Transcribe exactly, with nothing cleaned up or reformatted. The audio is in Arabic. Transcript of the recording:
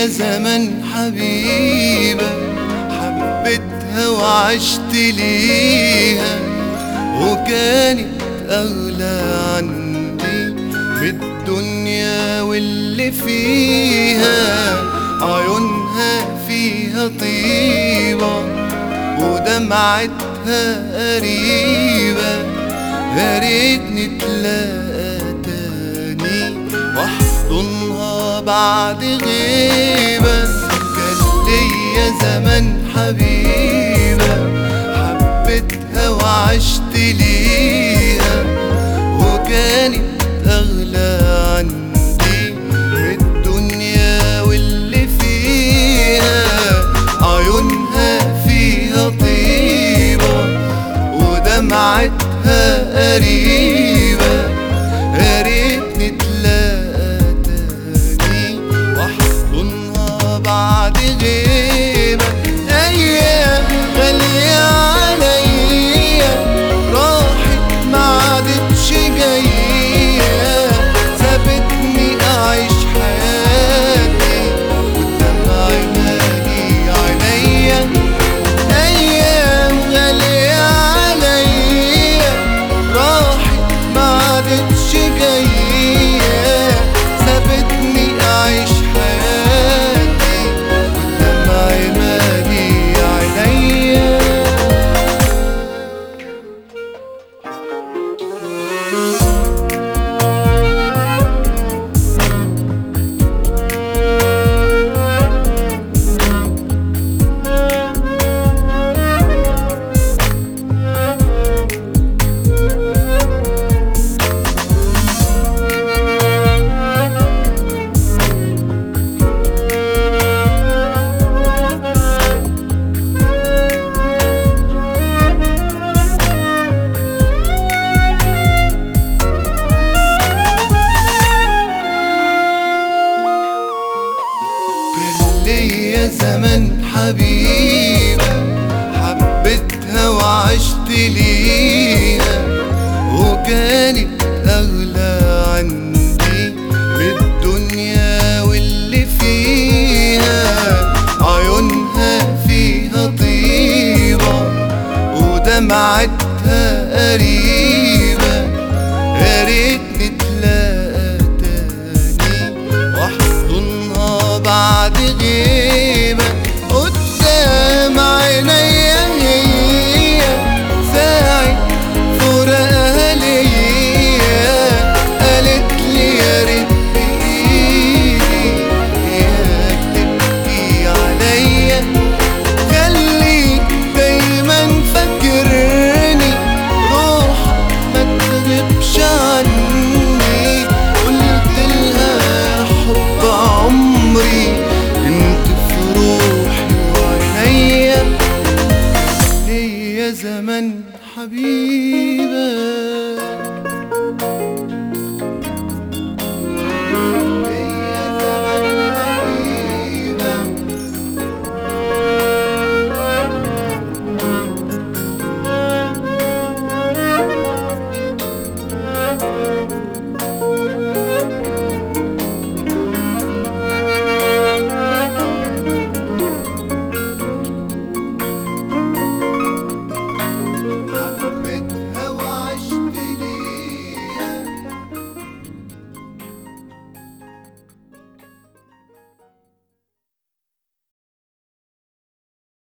ليا زمان حبيبة حبيتها وعشت ليها، وكانت أغلى عندي بالدنيا واللي فيها. عيونها فيها طيبة ودمعتها قريبة، يا ريتني تلاقى تاني واحضنها بعد غيبة. كان ليا زمان حبيبة حبيتها وعشت ليها، وكانت أغلى عني بالدنيا واللي فيها. عيونها فيها طيبة ودمعتها قريبة، يا ريتني تلاقى تاني واحضنها بعد غيبة. أيام غالية عليا راحت ما عادتش جاية، سابتني أعيش حياتي والدمع مالي عينيا. أيام غالية عليا راحت ما عادتش جاية، سابتني أعيش حياتي والدمع مالي عينيا. ليا زمان حبيبة حبيتها وعشت ليها، وكانت